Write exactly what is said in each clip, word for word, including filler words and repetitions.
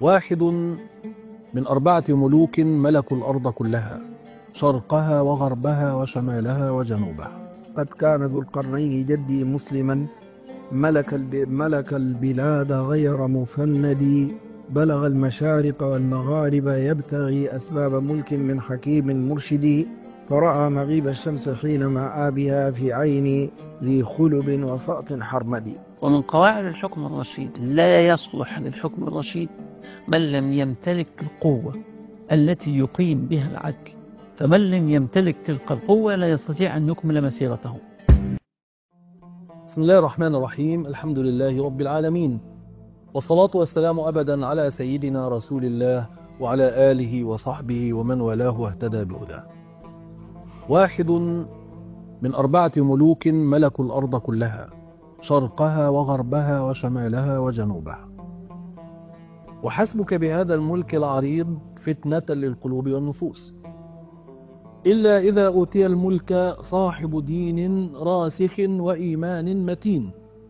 واحد من أربعة ملوك ملكوا الأرض كلها، شرقها وغربها وشمالها وجنوبها. قد كان ذو القرنين جدي مسلما، ملك, الب... ملك البلاد غير مفند، بلغ المشارق والمغارب يبتغي أسباب ملك من حكيم مرشد، فرأى مغيب الشمس حين مآبها في عين ذي خلب وفأط حرمد. ومن قواعد الحكم الرشيد: لا يصلح للحكم الرشيد من لم يمتلك القوة التي يقيم بها العدل، فمن لم يمتلك تلك القوة لا يستطيع أن يكمل مسيرته. بسم الله الرحمن الرحيم، الحمد لله رب العالمين، والصلاة والسلام أبدا على سيدنا رسول الله وعلى آله وصحبه ومن والاه واهتدى بهداه. واحد من أربعة ملوك ملكوا الأرض كلها، شرقها وغربها وشمالها وجنوبها. وحسبك بهذا الملك العريض فتنة للقلوب والنفوس، إلا إذا أوتي الملك صاحب دين راسخ وإيمان متين،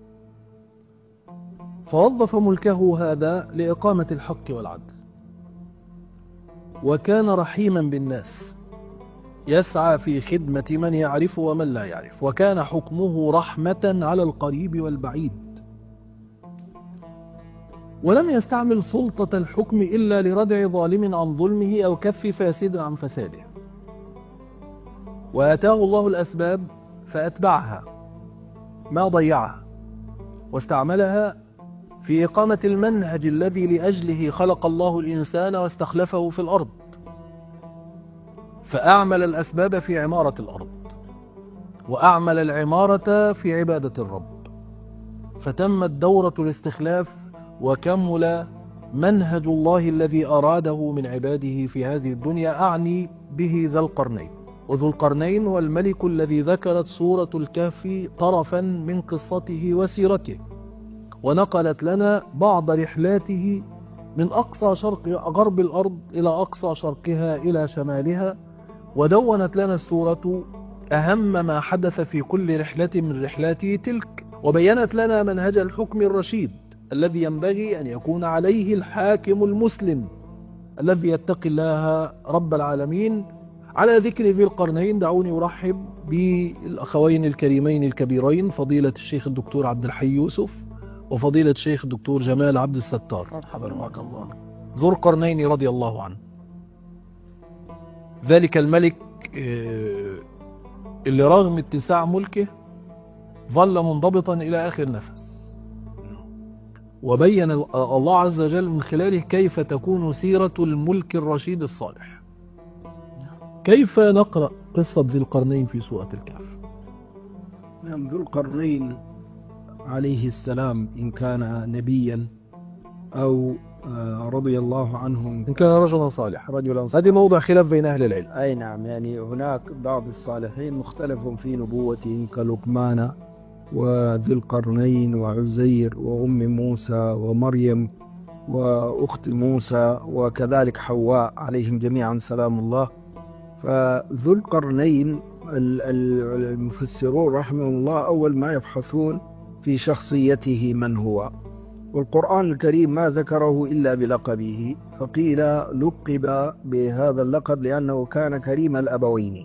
فوظف ملكه هذا لإقامة الحق والعدل، وكان رحيما بالناس يسعى في خدمة من يعرف ومن لا يعرف، وكان حكمه رحمة على القريب والبعيد، ولم يستعمل سلطة الحكم إلا لردع ظالم عن ظلمه أو كف فاسد عن فساده. وآتاه الله الأسباب فأتبعها، ما ضيعها، واستعملها في إقامة المنهج الذي لأجله خلق الله الإنسان واستخلفه في الأرض، فأعمل الأسباب في عمارة الأرض، وأعمل العمارة في عبادة الرب، فتمت دورة الاستخلاف وكمل منهج الله الذي أراده من عباده في هذه الدنيا. أعني به ذا القرنين. وذو القرنين هو الملك الذي ذكرت سورة الكهف طرفا من قصته وسيرته، ونقلت لنا بعض رحلاته من أقصى شرق غرب الأرض إلى أقصى شرقها إلى شمالها، ودونت لنا السورة أهم ما حدث في كل رحلة من رحلاته تلك، وبينت لنا منهج الحكم الرشيد الذي ينبغي أن يكون عليه الحاكم المسلم الذي يتقي الله رب العالمين. على ذكر ذي القرنين دعوني أرحب بالأخوين الكريمين الكبيرين، فضيلة الشيخ الدكتور عبد الحي يوسف وفضيلة الشيخ الدكتور جمال عبد الستار. مرحبا بك الله. ذو القرنين رضي الله عنه، ذلك الملك اللي رغم اتساع ملكه ظل منضبطا إلى آخر نفس، وبين الله عز وجل من خلاله كيف تكون سيرة الملك الرشيد الصالح. كيف نقرأ قصة ذي القرنين في سورة الكهف؟ نعم، ذو القرنين عليه السلام إن كان نبيا أو رضي الله عنه إن كان رجلا صالح رجلا صالح، هذه موضع خلاف بين أهل العلم. أي نعم، يعني هناك بعض الصالحين مختلف في نبوتهم كلقمان وذي القرنين وعزير وأم موسى ومريم وأخت موسى وكذلك حواء عليهم جميعا سلام الله. فذو القرنين المفسرون رحمه الله أول ما يبحثون في شخصيته من هو، والقرآن الكريم ما ذكره إلا بلقبه، فقيل لقب بهذا اللقب لأنه كان كريم الأبوين،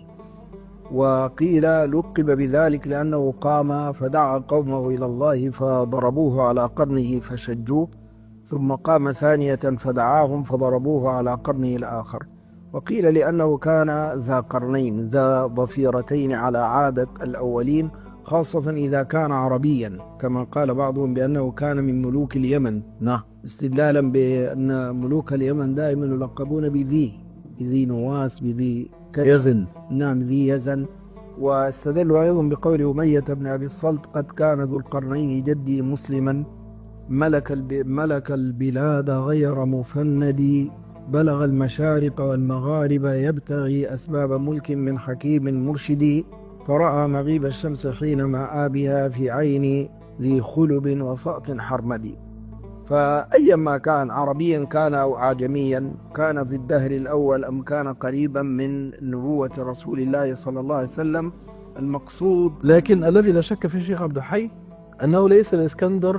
وقيل لقب بذلك لأنه قام فدعا قومه إلى الله فضربوه على قرنه فشجوه، ثم قام ثانية فدعاهم فضربوه على قرنه الآخر، وقيل لأنه كان ذا قرنين ذا ضفيرتين على عادة الأولين، خاصة إذا كان عربيا، كما قال بعضهم بأنه كان من ملوك اليمن. نعم، استدلالا بأن ملوك اليمن دائما يلقبون بذي بذي نواس بذي يزن. نعم، ذي يزن. واستدلوا أيضا بقول أمية بن أبي الصلت: قد كان ذو القرنين جدي مسلما، ملك, الب... ملك البلاد غير مفند، بلغ المشارق والمغارب يبتغي أسباب ملك من حكيم مرشد، فرأى مغيب الشمس حين مآبها في عين ذي خلب وفأط حرمد. فأيما كان عربيا كان أو عجميا، كان في الدهر الأول أم كان قريبا من نبوة رسول الله صلى الله عليه وسلم، المقصود. لكن الذي لا شك في الشيخ عبد الحي أنه ليس الإسكندر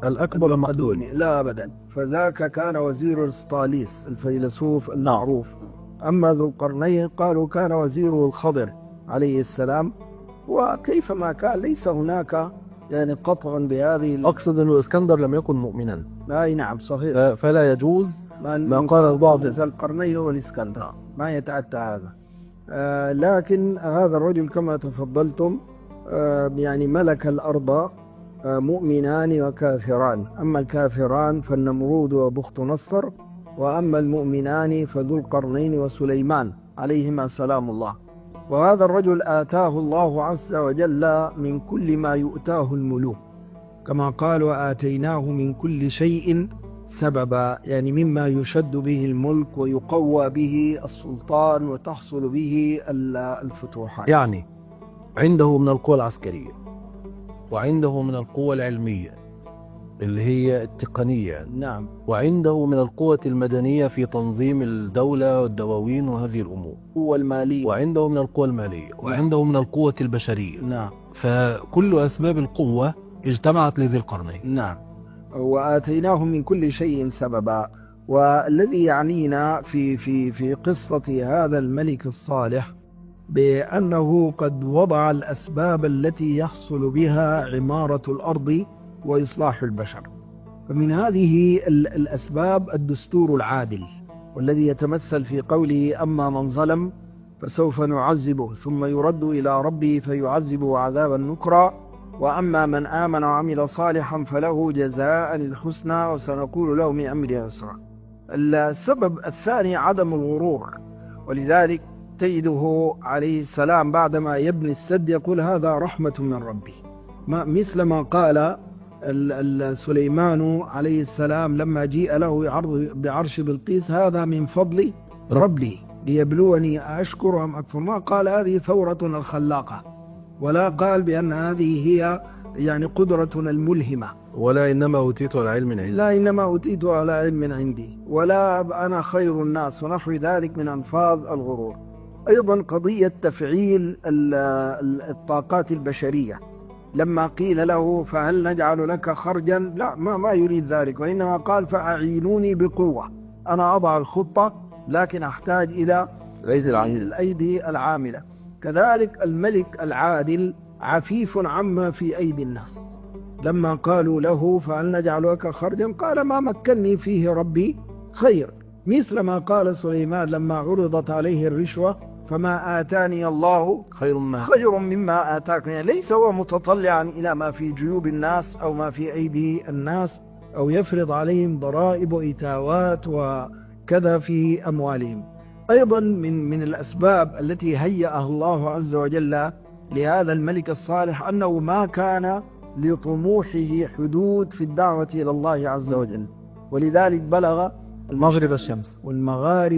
الأكبر المقدوني لا أبدا، فذاك كان وزير أرسطاليس الفيلسوف المعروف. أما ذو القرنين قالوا كان وزيره الخضر عليه السلام. وكيفما كان ليس هناك يعني قطع بهذه. أقصد أن الإسكندر لم يكن مؤمنا. أي نعم صحيح. فلا يجوز ما قال البعض ذو القرنين والإسكندر، ما يتأتى هذا. آه لكن هذا الرجل كما تفضلتم آه يعني ملك الأرض آه مؤمنان وكافران. أما الكافران فالنمرود وبخت نصر، وأما المؤمنان فذو القرنين وسليمان عليهما سلام الله. وهذا الرجل آتاه الله عز وجل من كل ما يؤتاه الملوك، كما قال وآتيناه من كل شيء سببا، يعني مما يشد به الملك ويقوى به السلطان وتحصل به الفتوحات. يعني عنده من القوى العسكرية، وعنده من القوى العلمية اللي هي التقنية، نعم، وعنده من القوة المدنية في تنظيم الدولة والدواوين وهذه الأمور، القوة المالية، وعنده من القوة المالية، وعنده من القوة البشرية. نعم. فكل أسباب القوة اجتمعت لذي القرنين. نعم. وآتيناه من كل شيء سببا. والذي يعنينا في في في قصة هذا الملك الصالح بأنه قد وضع الأسباب التي يحصل بها عمارة الأرض وإصلاح البشر. فمن هذه الأسباب الدستور العادل، والذي يتمثل في قوله أما من ظلم فسوف نعذبه ثم يرد إلى ربه فيعذبه عذابا نكرا، وأما من آمن وعمل صالحا فله جزاء الحسنى وسنقول له من أمره يسرا. السبب الثاني عدم الغرور، ولذلك تجده عليه السلام بعدما يبني السد يقول هذا رحمة من ربي، ما مثل ما قال سليمان عليه السلام لما جيء له عرض بعرش بلقيس هذا من فضل ربي ليبلوني أشكر أم أكفر. ما قال هذه ثورتنا الخلاقة، ولا قال بأن هذه هي يعني قدرتنا الملهمة، ولا إنما أوتيت على علم عندي، لا إنما أوتيت على علم عندي، ولا أنا خير الناس، ونحو ذلك من أنفاذ الغرور. أيضا قضية تفعيل الطاقات البشرية، لما قيل له فهل نجعل لك خرجا، لا ما, ما يريد ذلك، وإنما قال فأعينوني بقوة، أنا أضع الخطة لكن أحتاج إلى الأيدي العاملة. كذلك الملك العادل عفيف عما في أيدي الناس، لما قالوا له فهل نجعل لك خرجا قال ما مكنني فيه ربي خير، مثل ما قال سليمان لما عرضت عليه الرشوة فما آتاني الله خير, ما خير مما آتاكم. يعني ليس هو متطلعا إلى ما في جيوب الناس أو ما في أيدي الناس أو يفرض عليهم ضرائب وإتاوات وكذا في أموالهم. أيضا من من الأسباب التي هيأها الله عز وجل لهذا الملك الصالح أنه ما كان لطموحه حدود في الدعوة إلى الله عز وجل، ولذلك بلغ المغرب الشمس والمغارب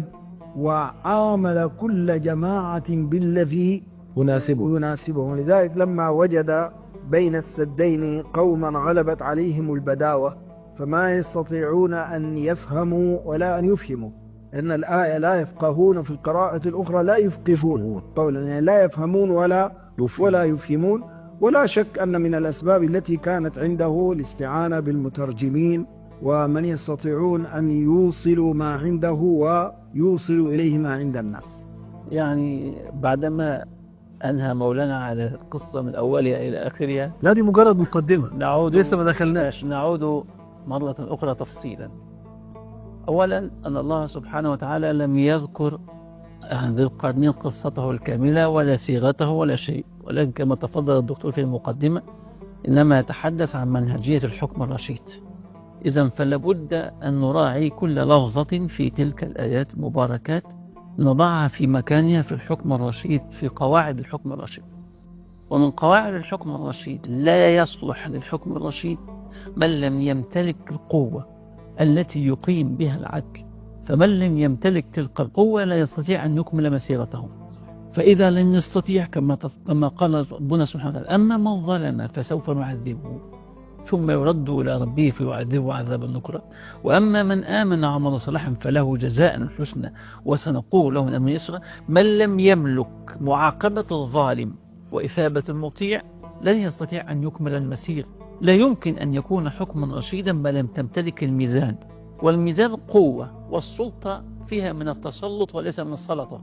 وعامل كل جماعة بالذي يناسبه يناسبه. ولذلك لما وجد بين السدين قوما غلبت عليهم البداوة فما يستطيعون أن يفهموا ولا أن يفهموا، إن الآية لا يفقهون في القراءة الأخرى لا يفقهون قولا، يعني لا يفهمون ولا ولا يفهمون. ولا شك أن من الأسباب التي كانت عنده الاستعانة بالمترجمين ومن يستطيعون أن يوصلوا ما عنده ويوصلوا إليه ما عند الناس. يعني بعدما أنهى مولانا على القصة من أولها إلى آخرها، لا دي مجرد مقدمة، نعود لسه ما دخلناش، نعود مرة أخرى تفصيلا. أولا أن الله سبحانه وتعالى لم يذكر عن ذي القرنين قصته الكاملة ولا صيغته ولا شيء، ولكن كما تفضل الدكتور في المقدمة إنما يتحدث عن منهجية الحكم الرشيد. إذن فلابد أن نراعي كل لفظة في تلك الآيات المباركات نضعها في مكانها في الحكم الرشيد، في قواعد الحكم الرشيد. ومن قواعد الحكم الرشيد لا يصلح للحكم الرشيد من لم يمتلك القوة التي يقيم بها العدل، فمن لم يمتلك تلك القوة لا يستطيع أن يكمل مسيرته. فإذا لم يستطيع كما قال ربنا سبحانه وتعالى أما من ظلم فسوف نعذبه ثم يرد إلى ربه فيعذبه عذابا نكرا، وأما من آمن وعمل صالحا فله جزاء الحسنى وسنقول له من أمر يسرا. من لم يملك معاقبة الظالم وإثابة المطيع لن يستطيع أن يكمل المسير لا يمكن أن يكون حكما رشيدا ما لم تمتلك الميزان، والميزان قوة، والسلطة فيها من التسلط وليس من السلطة،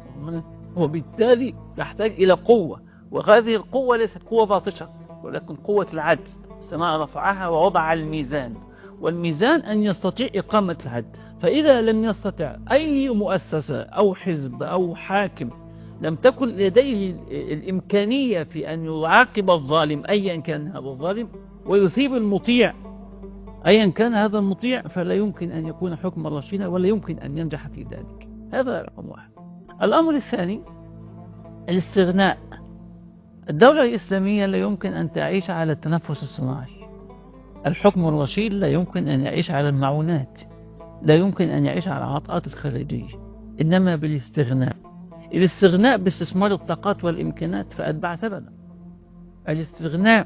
وبالتالي تحتاج إلى قوة، وهذه القوة ليست قوة باطشة ولكن قوة العدل. السماء رفعها ووضع الميزان، والميزان أن يستطيع إقامة العدل. فإذا لم يستطع أي مؤسسة أو حزب أو حاكم لم تكن لديه الإمكانية في أن يعاقب الظالم أيا كان هذا الظالم ويثيب المطيع أيا كان هذا المطيع، فلا يمكن أن يكون حكما رشيدا ولا يمكن أن ينجح في ذلك. هذا رقم واحد. الأمر الثاني الاستغناء. الدولة الإسلامية لا يمكن أن تعيش على التنفس الصناعي. الحكم الرشيد لا يمكن أن يعيش على المعونات، لا يمكن أن يعيش على العطاءات الخارجية، إنما بالاستغناء. الاستغناء باستثمار الطاقات والإمكانات فأتبع سببا. الاستغناء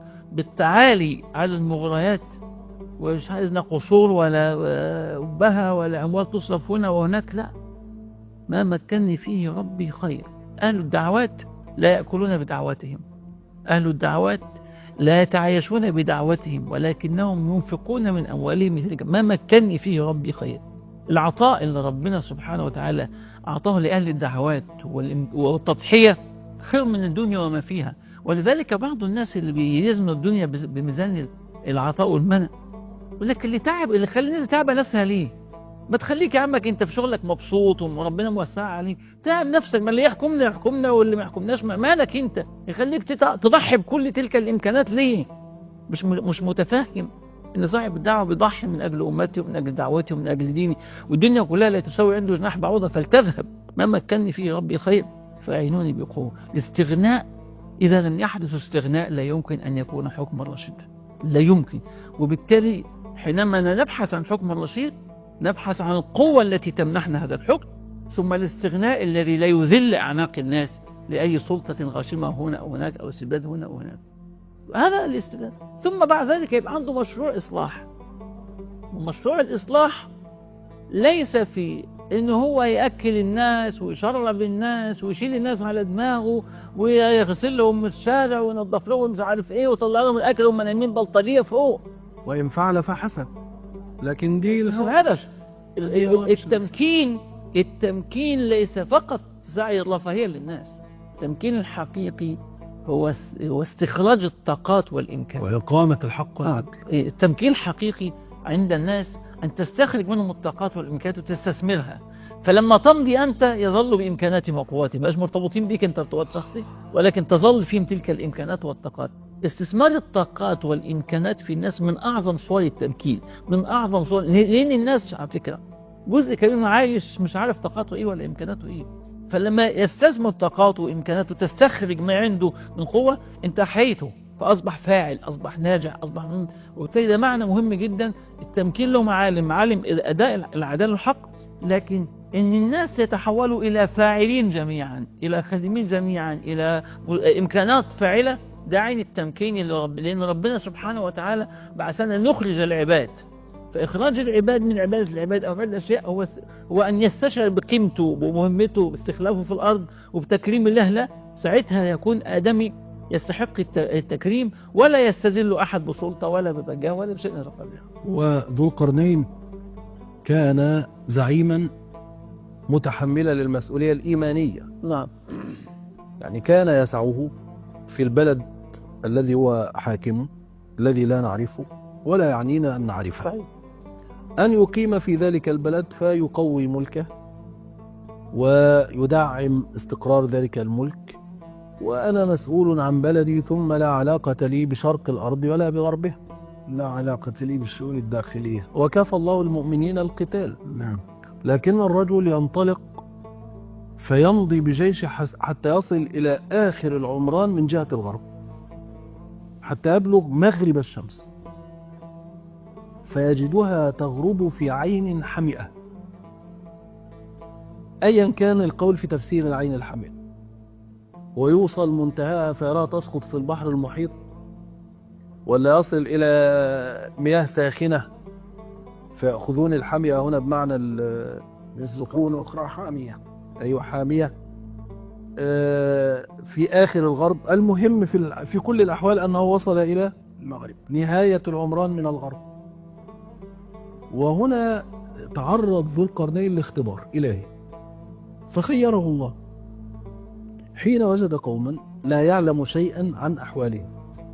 بالتعالي على المغريات، ومش عايزنا قصور ولا أبها ولا أموال تصرف هنا وهناك، لا، ما مكنني فيه ربي خير. أهل الدعوات لا يأكلون بدعواتهم، أهل الدعوات لا يتعايشون بدعوتهم، ولكنهم ينفقون من أموالهم مثل ما مكنني فيه ربي خير. العطاء اللي ربنا سبحانه وتعالى أعطاه لأهل الدعوات والتضحية خير من الدنيا وما فيها. ولذلك بعض الناس اللي بيزنوا الدنيا بميزان العطاء والمنع، ولكن اللي تعب، اللي خلي الناس تعب نفسها ليه؟ ما تخليك يا عمك انت في شغلك مبسوط وربنا موسع عليك، تعب نفسك. ما اللي يحكمنا يحكمنا واللي ما يحكمناش مالك انت؟ يخليك تضحي بكل تلك الامكانات ليه؟ مش مش متفهم ان صاحب الدعوه بيضحي من اجل امتي ومن اجل دعوتي ومن اجل ديني، والدنيا كلها لا تساوي عنده جناح بعوضه، فلتذهب ما مكنني فيه ربي خير فاعينوني بقوه. الاستغناء اذا لم يحدث استغناء لا يمكن ان يكون حكما رشيدا، لا يمكن. وبالتالي حينما نبحث عن حكم الرشيد نبحث عن القوة التي تمنحنا هذا الحكم، ثم الاستغناء الذي لا يذل أعناق الناس لأي سلطة غاشمة هنا أو هناك أو استبداد هنا أو هناك. هذا الاستبداد. ثم بعد ذلك يبقى عنده مشروع إصلاح، ومشروع الإصلاح ليس في إنه هو يأكل الناس ويشرب الناس ويشيل الناس على دماغه ويغسل لهم الشارع وينظف لهم مش عارف إيه ويطلع لهم الأكل وهم نايمين بلطجية فوق، وإن فعل فحسن. لكن دي هذا التمكين. التمكين ليس فقط سعي الرفاهية للناس، التمكين الحقيقي هو هو استخراج الطاقات والإمكانات وإقامة الحق والعدل. التمكين الحقيقي عند الناس أن تستخرج منهم الطاقات والإمكانات وتستثمرها، فلما تمضي أنت يظل بإمكاناتهم وقواتهم، مش مرتبطين بك أنت ارتباط شخصي، ولكن تظل فيهم تلك الإمكانات والطاقات. استثمار الطاقات والإمكانات في الناس من أعظم صور التمكين، من أعظم صور، لأن الناس على فكرة جزء كبير عايش مش عارف طاقاته إيه ولا إمكاناته إيه، فلما يستثمر طاقاته وإمكاناته تستخرج ما عنده من قوة أنت حيته، فأصبح فاعل، أصبح ناجح، أصبح من... وبالتالي ده معنى مهم جدا. التمكين له معالم، معالم أداء العدالة الحق، لكن إن الناس يتحولوا إلى فاعلين جميعا، إلى خادمين جميعا، إلى إمكانات فاعلة، ده عين التمكين اللي رب... لأن ربنا سبحانه وتعالى بعثنا نخرج العباد، فإخراج العباد من عبادة العباد أو عبادة الأشياء هو هو أن يستشعر بقيمته بمهمته باستخلافه في الأرض وبتكريم الله له، ساعتها يكون آدمي يستحق التكريم ولا يستذل أحد بسلطة ولا ببجاه ولا بشيء من ذلك. وذو القرنين كان زعيما متحملا للمسؤولية الإيمانية. نعم. يعني كان يسعه في البلد الذي هو حاكمه الذي لا نعرفه ولا يعنينا أن نعرفه، أن يقيم في ذلك البلد فيقوي ملكه ويدعم استقرار ذلك الملك، وأنا مسؤول عن بلدي ثم لا علاقة لي بشرق الأرض ولا بغربها، لا علاقة لي بالشؤون الداخلية، وكفى الله المؤمنين القتال. نعم. لكن الرجل ينطلق فيمضي بجيش حتى يصل إلى آخر العمران من جهة الغرب حتى يبلغ مغرب الشمس، فيجدها تغرب في عين حمئة، أيا كان القول في تفسير العين الحمئة، ويوصل منتهاها فيراها تسقط في البحر المحيط، ولا يصل إلى مياه ساخنة فيأخذون الحمئة هنا بمعنى السخون، أخرى حامية. أيوة حامية في آخر الغرب. المهم في في كل الأحوال أنه وصل إلى المغرب. نهاية العمران من الغرب. وهنا تعرض ذو القرنين لاختبار إلهي، فخيره الله حين وجد قوما لا يعلم شيئا عن أحوالهم.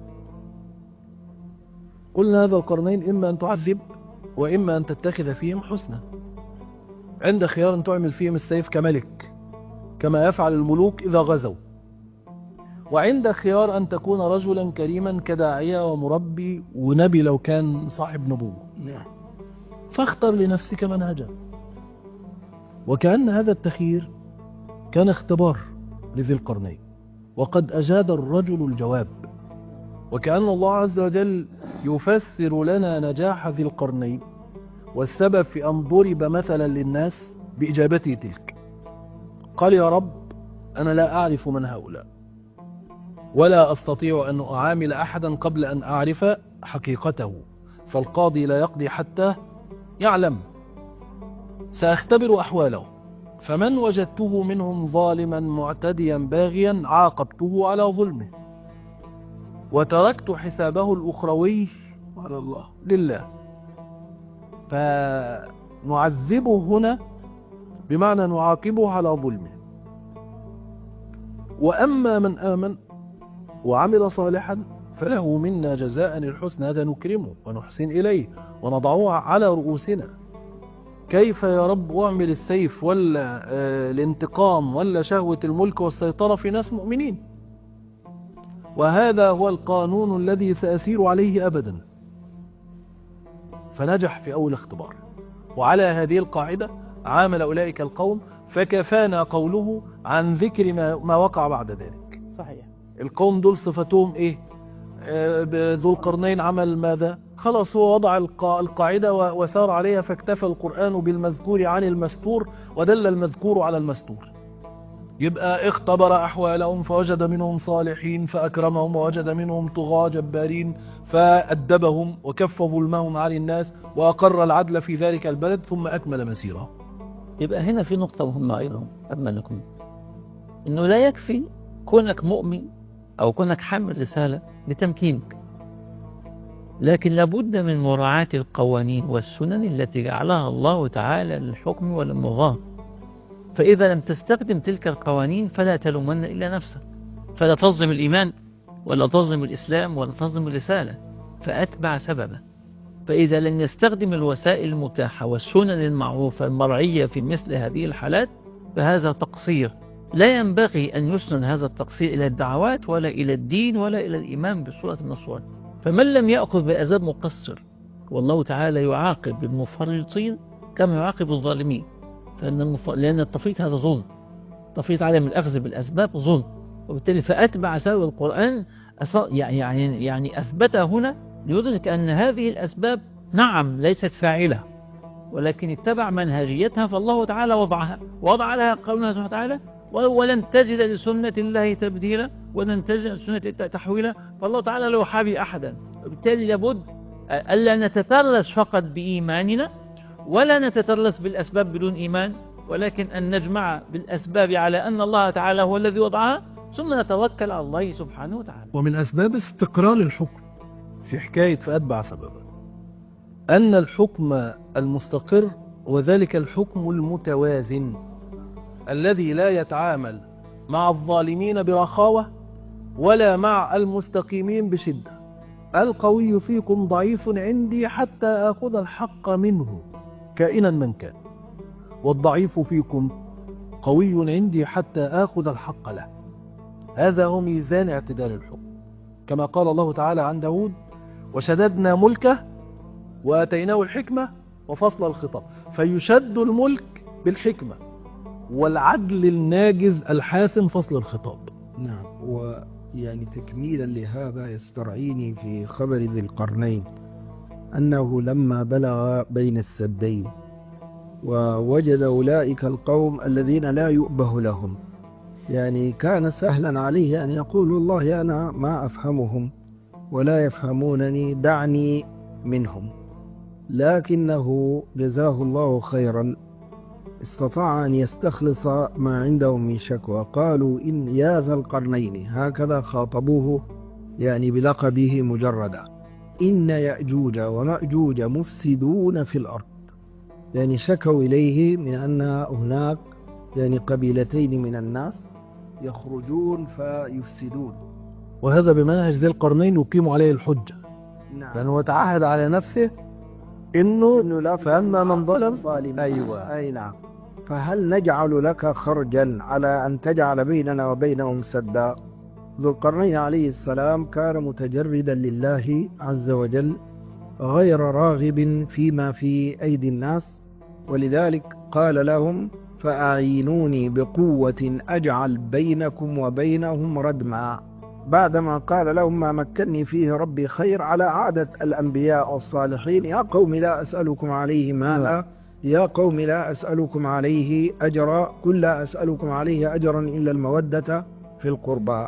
قلنا ذا القرنين إما أن تعذب وإما أن تتخذ فيهم حسنا. عند خيار أن تعمل فيهم السيف كملك كما يفعل الملوك إذا غزوا، وعند خيار أن تكون رجلا كريما كداعية ومربي ونبي لو كان صاحب نبوة. فاختر لنفسك منهجا. وكأن هذا التخيير كان اختبار لذي القرنين، وقد أجاد الرجل الجواب. وكأن الله عز وجل يفسر لنا نجاح ذي القرنين والسبب في أن ضرب مثلا للناس بإجابته تلك. قال يا رب أنا لا أعرف من هؤلاء، ولا أستطيع أن أعامل أحدا قبل أن أعرف حقيقته، فالقاضي لا يقضي حتى يعلم. سأختبر أحواله، فمن وجدته منهم ظالما معتديا باغيا عاقبته على ظلمه، وتركت حسابه الأخروي على الله لله. فنعذبه هنا بمعنى نعاقبه على ظلمه. وأما من آمن وعمل صالحا فله منا جزاء الحسنى، هذا نكرمه ونحسن إليه ونضعه على رؤوسنا. كيف يا رب أعمل السيف ولا آه الانتقام ولا شهوة الملك والسيطرة في ناس مؤمنين؟ وهذا هو القانون الذي سأسير عليه أبدا. فنجح في أول اختبار، وعلى هذه القاعدة عامل أولئك القوم، فكفانا قوله عن ذكر ما, ما وقع بعد ذلك. صحيح. القوم دول صفتهم إيه؟ آه ذو القرنين عمل ماذا؟ خلاص هو وضع القاعدة وسار عليها، فاكتفى القرآن بالمذكور عن المستور ودل المذكور على المستور. يبقى اختبر أحوالهم فوجد منهم صالحين فأكرمهم، ووجد منهم طغاة جبارين فأدبهم وكف ظلمهم عن الناس وأقر العدل في ذلك البلد، ثم أكمل مسيره. يبقى هنا في نقطة مهمة أيضا أمنكم، إنه لا يكفي كونك مؤمن أو كونك حامل رسالة لتمكينك، لكن لابد من مراعاة القوانين والسنن التي جعلها الله تعالى للحكم والمضاة. فإذا لم تستخدم تلك القوانين فلا تلومن إلا نفسك، فلا تظلم الإيمان ولا تظلم الإسلام ولا تظلم الرسالة، فأتبع سببه. فإذا لم يستخدم الوسائل المتاحة والسنن المعروفة المرعية في مثل هذه الحالات فهذا تقصير. لا ينبغي أن يسند هذا التقصير إلى الدعوات ولا إلى الدين ولا إلى الإيمان بصورة من الصور. فمن لم يأخذ بأسباب مقصر، والله تعالى يعاقب المفرطين كما يعاقب الظالمين، فإن المف... لأن التفريط هذا ظلم، تفريط عدم الأخذ بالأسباب ظلم. وبالتالي فأتبع سبب القرآن أث... يعني يعني أثبتها هنا ليدرك أن هذه الأسباب نعم ليست فاعلة، ولكن اتبع منهجيتها، فالله تعالى وضعها وضع لها قولنا سبحانه وتعالى ولن تجد لسنة الله تبديلا ولن تجد لسنة تحويلا. فالله تعالى لا يحابي أحدا. وبالتالي لابد ألا نتترس فقط بإيماننا ولا نتترس بالأسباب بدون إيمان، ولكن أن نجمع بالأسباب على أن الله تعالى هو الذي وضعها، ثم نتوكل على الله سبحانه وتعالى. ومن أسباب استقرار الحكم في حكاية فأتبع سببا أن الحكم المستقر وذلك الحكم المتوازن الذي لا يتعامل مع الظالمين برخاوة ولا مع المستقيمين بشدة. القوي فيكم ضعيف عندي حتى آخذ الحق منه كائنا من كان، والضعيف فيكم قوي عندي حتى آخذ الحق له. هذا هو ميزان اعتدال الحكم، كما قال الله تعالى عن داود: وشددنا ملكه وآتيناه الحكمة وفصل الخطاب. فيشد الملك بالحكمة، والعدل الناجز الحاسم فصل الخطاب. نعم. ويعني تكميلا لهذا يسترعيني في خبر ذي القرنين أنه لما بلغ بين السدين ووجد أولئك القوم الذين لا يؤبه لهم، يعني كان سهلا عليه أن يقول: والله أنا ما أفهمهم ولا يفهمونني، دعني منهم. لكنه جزاه الله خيرا استطاع أن يستخلص ما عندهم من شكوى. قالوا: إن يا ذا القرنين، هكذا خاطبوه يعني بلقبه مجردا، إن يأجوج ومأجوج مفسدون في الأرض، يعني شكوا إليه من أن هناك يعني قبيلتين من الناس يخرجون فيفسدون. وهذا بمنهج ذي القرنين يقيم عليه الحجة، نعم. لأنه تعهد على نفسه إنه, إنه لا فأما من ظلم ظالم. أيوة. أي نعم. فهل نجعل لك خرجا على أن تجعل بيننا وبينهم سدا؟ ذو القرنين عليه السلام كان متجردا لله عز وجل غير راغب فيما في أيدي الناس، ولذلك قال لهم فأعينوني بقوة أجعل بينكم وبينهم ردما. بعدما قال لهم ما مكنني فيه ربي خير، على عادة الأنبياء الصالحين: يا قوم لا أسألكم عليه مالا، يا قوم لا أسألكم عليه أجرا، قل لا أسألكم عليه أجرا إلا المودة في القربى،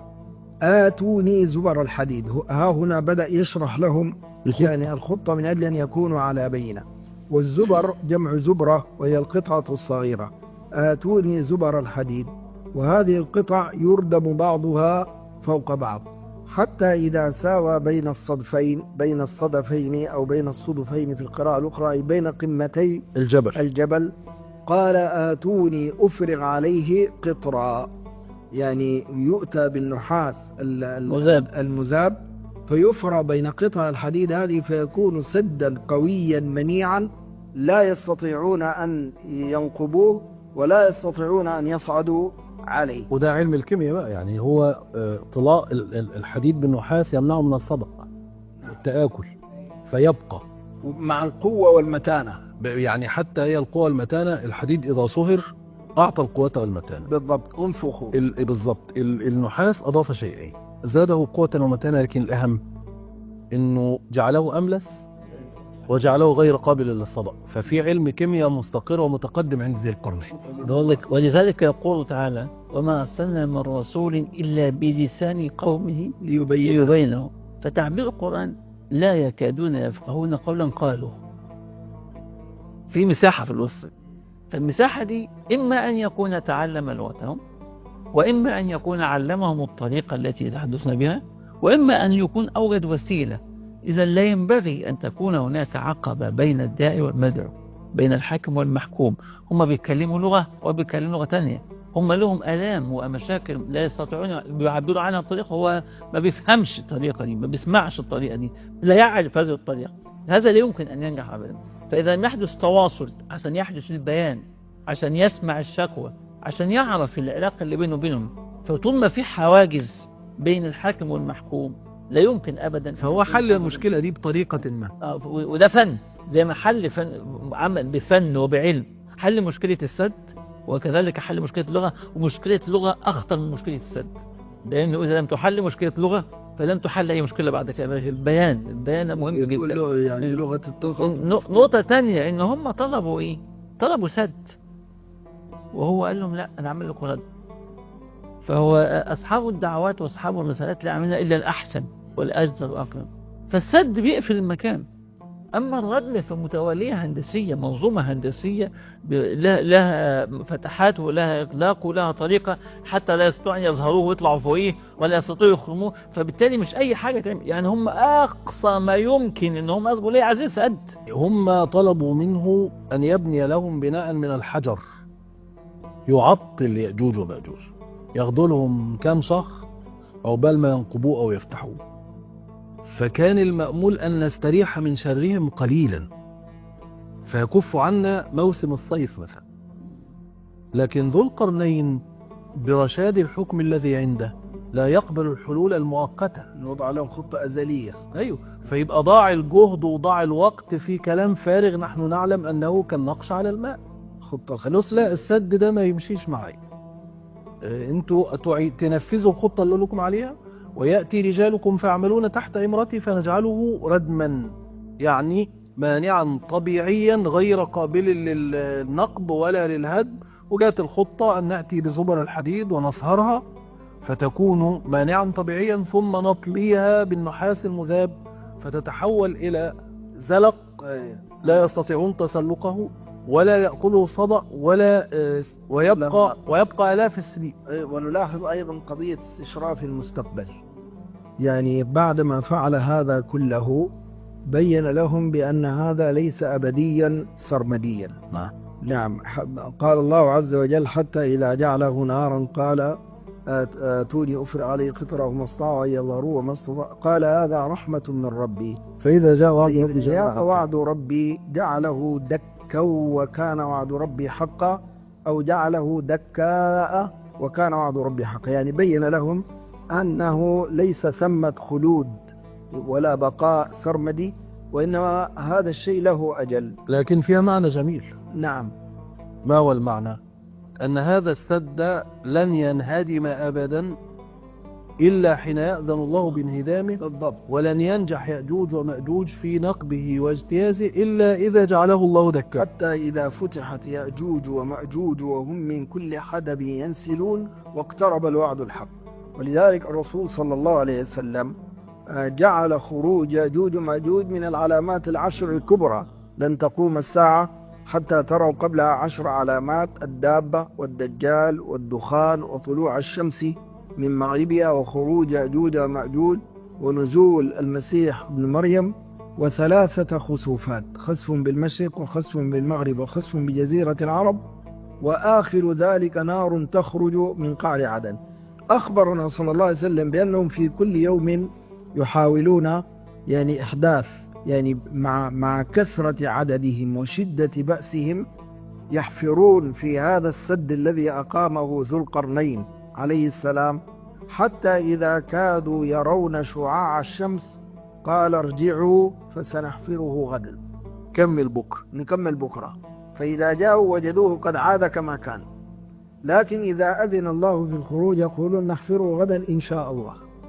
آتوني زبر الحديد. ها هنا بدأ يشرح لهم يعني الخطة من أجل أن يكونوا على بينة. والزبر جمع زبرة وهي القطعة الصغيرة. آتوني زبر الحديد، وهذه القطع يردم بعضها فوق بعض حتى إذا ساوى بين الصدفين بين الصدفين أو بين الصدفين في القراءة الأخرى، أي بين قمتي الجبل الجبل قال آتوني أفرغ عليه قطرا، يعني يؤتى بالنحاس مذاب. المذاب فيفرى بين قطع الحديد هذه فيكون سدا قويا منيعا لا يستطيعون أن ينقبوه ولا يستطيعون أن يصعدوا عليه. وده علم الكيمياء بقى، يعني هو طلاء الحديد بالنحاس يمنعه من الصدأ التآكل فيبقى مع القوة والمتانة. يعني حتى هي القوة والمتانة، الحديد إذا صهر أعطى القوة والمتانة بالضبط. انفخوا بالضبط. النحاس أضاف شيئين، زاده قوة ومتانة، لكن الأهم إنه جعله أملس وجعله غير قابل للصدأ. ففي علم كيمياء مستقر ومتقدم عند ذي القرنين. ولذلك يقول تعالى وما أرسلنا من رسول إلا بلسان قومه ليبينه. فتعبير القرآن لا يكادون يفقهون قولا قالوا، في مساحة في الوسط. فالمساحة دي إما أن يكون تعلم لغتهم، وإما أن يكون علمهم الطريقة التي يتحدثون بها، وإما أن يكون أوجد وسيلة. إذا لا ينبغي أن تكون هناك عقبة بين الداعي والمدعو، بين الحاكم والمحكوم. هم بيتكلموا لغة وبيتكلموا لغة تانية، هم لهم آلام ومشاكل لا يستطيعون بيعبروا عنها الطريقة، هو ما بيفهمش الطريقة دي، ما بيسمعش الطريقة دي، لا يعرف هذه الطريقة. هذا لا يمكن أن ينجح أبدا. فإذا لم يحدث تواصل عشان يحدث البيان، عشان يسمع الشكوى، عشان يعرف العلاقة اللي بينه وبينهم، فطول ما في حواجز بين الحاكم والمحكوم لا يمكن أبدا. فهو حل المشكلة دي بطريقة ما، وده فن، زي ما حل فن عمل بفن وبعلم حل مشكلة السد، وكذلك حل مشكلة اللغة. ومشكلة اللغة أخطر من مشكلة السد، لأنه إذا لم تحل مشكلة اللغة فلن تحل أي مشكلة بعد كده. البيان البيان مهم جدا، يعني لغة التوقف. نقطة تانية إن هم طلبوا إيه؟ طلبوا سد، وهو قال لهم لا أنا أعمل لكم رد. فهو أصحاب الدعوات وأصحاب الرسالات لا يعملون إلا الأحسن والأجدر والأقرب. فالسد بيقفل المكان، أما الردم فمتوالية هندسية، منظومة هندسية لها فتحات ولها إغلاق ولها طريقة حتى لا يستطيعوا أن يظهروه ويطلعوا فوقيه ولا يستطيعوا يخرموه. فبالتالي مش أي حاجة تعمل، يعني هم أقصى ما يمكن إن هم أصبحوا ليه عايزين سد. هم طلبوا منه أن يبني لهم بناء من الحجر يعطل يأجوج ومأجوج، ياخدوا لهم كام شهر عقبال ما ينقبوه أو يفتحوه. فكان المأمول أن نستريح من شرهم قليلا فيكف عنا موسم الصيف مثلا. لكن ذو القرنين برشاد الحكم الذي عنده لا يقبل الحلول المؤقتة، نوضع لهم خطة أزلية. أيوه، فيبقى ضاع الجهد وضاع الوقت في كلام فارغ. نحن نعلم أنه كالنقش على الماء. خطة خلاص لا، السد ده ما يمشيش معي، انتوا تنفذوا الخطة اللي لكم عليها، ويأتي رجالكم فيعملون تحت إمرتي فنجعله ردما، يعني مانعا طبيعيا غير قابل للنقب ولا للهدم. وجاءت الخطة أن نأتي بزبر الحديد ونصهرها فتكون مانعا طبيعيا، ثم نطليها بالنحاس المذاب فتتحول إلى زلق لا يستطيعون تسلقه ولا يأكله صدأ ولا ويبقى ويبقى آلاف السنين. ونلاحظ أيضا قضية استشراف المستقبل، يعني بعدما فعل هذا كله بين لهم بأن هذا ليس أبديا سرمديا. نعم. نعم. قال الله عز وجل حتى إذا جعله نارا قال آتوني أفرغ عليه قطره ما استطاعوا أن يظهروه وما استطاعوا قال هذا رحمة من ربي فإذا جاء وعد فإذا ربي جاء وعد ربي جعله دكا وكان وعد ربي حقا، أو جعله دكاء وكان وعد ربي حقا. يعني بين لهم أنه ليس ثمة خلود ولا بقاء سرمدي، وإنما هذا الشيء له أجل. لكن فيها معنى جميل. نعم. ما هو المعنى؟ أن هذا السد لن ينهدم أبدا إلا حين يأذن الله بانهدامه بالضبط. ولن ينجح يأجوج ومأجوج في نقبه واجتيازه إلا إذا جعله الله دكا. حتى إذا فتحت يأجوج ومأجوج وهم من كل حدب ينسلون واقترب الوعد الحق. ولذلك الرسول صلى الله عليه وسلم جعل خروج يأجوج ومأجوج من العلامات العشر الكبرى، لن تقوم الساعة حتى تروا قبلها عشر علامات: الدابة والدجال والدخان وطلوع الشمس من مغربها وخروج يأجوج ومأجوج ونزول المسيح ابن مريم وثلاثة خسوفات: خسف بالمشرق وخسف بالمغرب وخسف بجزيرة العرب، وآخر ذلك نار تخرج من قعر عدن. أخبرنا صلى الله عليه وسلم بأنهم في كل يوم يحاولون يعني إحداث، يعني مع مع كثرة عددهم وشدة بأسهم يحفرون في هذا السد الذي أقامه ذو القرنين عليه السلام، حتى إذا كادوا يرون شعاع الشمس قال ارجعوا فسنحفره غدا. كمل بكرة. نكمل بكرة. فإذا جاءوا وجدوه قد عاد كما كان، لكن إذا أذن الله في الخروج يقولون نحفره غدا إن شاء الله.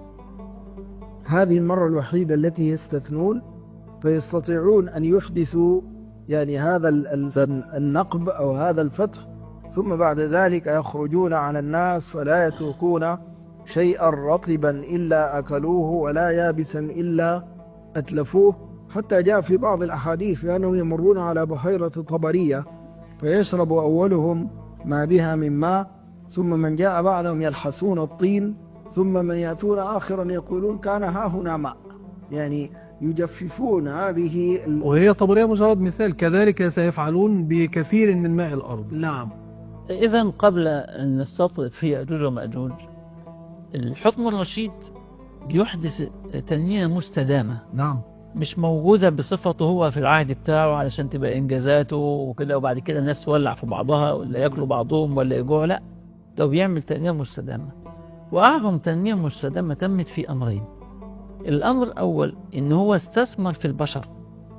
هذه المرة الوحيدة التي يستثنون، فيستطيعون أن يحدثوا يعني هذا النقب أو هذا الفتح، ثم بعد ذلك يخرجون على الناس فلا يتركون شيئا رطبا إلا أكلوه ولا يابسا إلا أتلفوه، حتى جاء في بعض الأحاديث بأنهم يمرون على بحيرة طبرية فيشرب أولهم ما بها من ماء، ثم من جاء بعدهم يلحسون الطين، ثم من يأتون آخرا يقولون كان ها هنا ماء. يعني يجففون هذه ال... وهي طبرية مجرد مثال، كذلك سيفعلون بكثير من ماء الأرض. نعم. إذا قبل أن نستطرد في يأجوج ومأجوج، الحكم الرشيد يحدث تنمية مستدامة. نعم. مش موجودة بصفته هو في العهد بتاعه علشان تبقى إنجازاته وكده وبعد كده الناس تولع في بعضها ولا يأكلوا بعضهم ولا يجوعوا، لا، ده بيعمل تنمية مستدامة. وأعظم تنمية مستدامة تمت في أمرين. الأمر الأول إن هو استثمر في البشر،